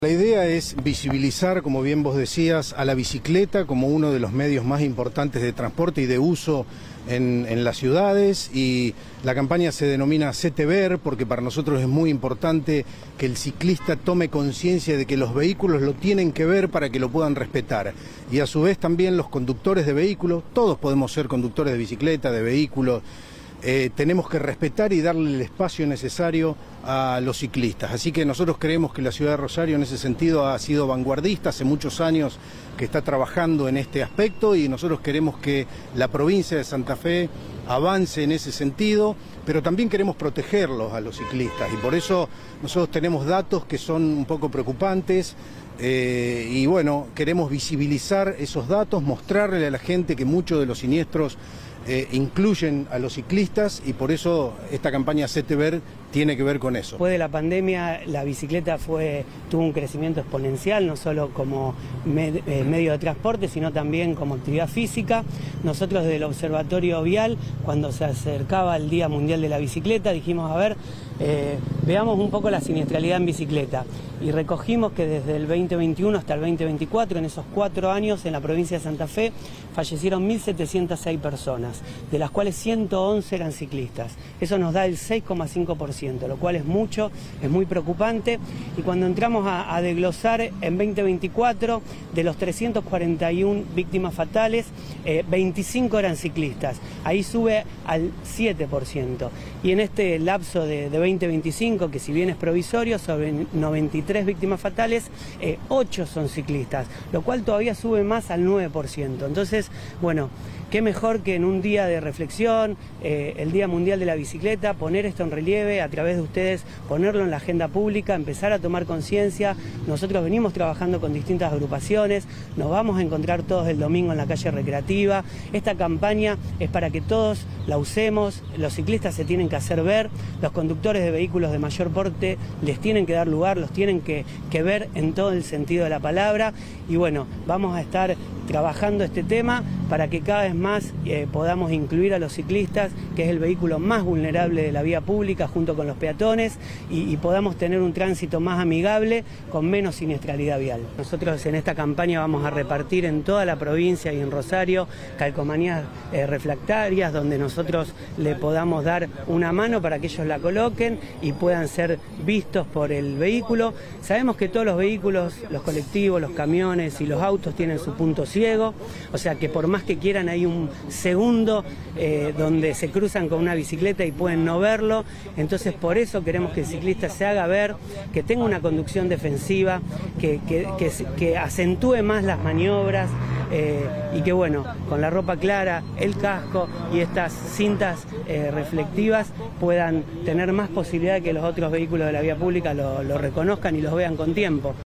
La idea es visibilizar, como bien vos decías, a la bicicleta como uno de los medios más importantes de transporte y de uso en las ciudades, y la campaña se denomina Hacete Ver porque para nosotros es muy importante que el ciclista tome conciencia de que los vehículos lo tienen que ver para que lo puedan respetar, y a su vez también los conductores de vehículos. Todos podemos ser conductores de bicicleta, de vehículos. Tenemos que respetar y darle el espacio necesario a los ciclistas. Así que nosotros creemos que la ciudad de Rosario en ese sentido ha sido vanguardista, hace muchos años que está trabajando en este aspecto, y nosotros queremos que la provincia de Santa Fe avance en ese sentido, pero también queremos protegerlos a los ciclistas, y por eso nosotros tenemos datos que son un poco preocupantes. Y bueno, queremos visibilizar esos datos, mostrarle a la gente que muchos de los siniestros incluyen a los ciclistas, y por eso esta campaña Hacete Ver tiene que ver con eso. Después de la pandemia, la bicicleta tuvo un crecimiento exponencial, no solo como medio de transporte, sino también como actividad física. Nosotros desde el Observatorio Vial, cuando se acercaba el Día Mundial de la Bicicleta, dijimos, a ver, veamos un poco la siniestralidad en bicicleta, y recogimos que desde el 2021 hasta el 2024, en esos 4 años, en la provincia de Santa Fe, fallecieron 1.706 personas, de las cuales 111 eran ciclistas. Eso nos da el 6,5%, lo cual es mucho, es muy preocupante. Y cuando entramos a desglosar en 2024, de los 341 víctimas fatales, 25 eran ciclistas. Ahí sube al 7%. Y en este lapso de 2025, que si bien es provisorio, sobre 93 víctimas fatales, 8 son ciclistas, lo cual todavía sube más al 9%. Entonces, bueno, qué mejor que en un día de reflexión, el Día Mundial de la Bicicleta, poner esto en relieve, a través de ustedes ponerlo en la agenda pública, empezar a tomar conciencia. Nosotros venimos trabajando con distintas agrupaciones, nos vamos a encontrar todos el domingo en la calle Recreativa. Esta campaña es para que todos la usemos, los ciclistas se tienen que hacer ver, los conductores de vehículos de mayor porte les tienen que dar lugar, los tienen que ver en todo el sentido de la palabra, y bueno, vamos a estar trabajando este tema para que cada vez más podamos incluir a los ciclistas, que es el vehículo más vulnerable de la vía pública, junto con los peatones, y podamos tener un tránsito más amigable, con menos siniestralidad vial. Nosotros en esta campaña vamos a repartir en toda la provincia y en Rosario calcomanías refractarias, donde nosotros le podamos dar una mano para que ellos la coloquen y puedan ser vistos por el vehículo. Sabemos que todos los vehículos, los colectivos, los camiones y los autos tienen su punto ciego, o sea que por más que quieran hay un segundo donde se cruzan con una bicicleta y pueden no verlo. Entonces por eso queremos que el ciclista se haga ver, que tenga una conducción defensiva, que acentúe más las maniobras, y que bueno, con la ropa clara, el casco y estas cintas reflectivas puedan tener más posibilidad de que los otros vehículos de la vía pública lo reconozcan y los vean con tiempo.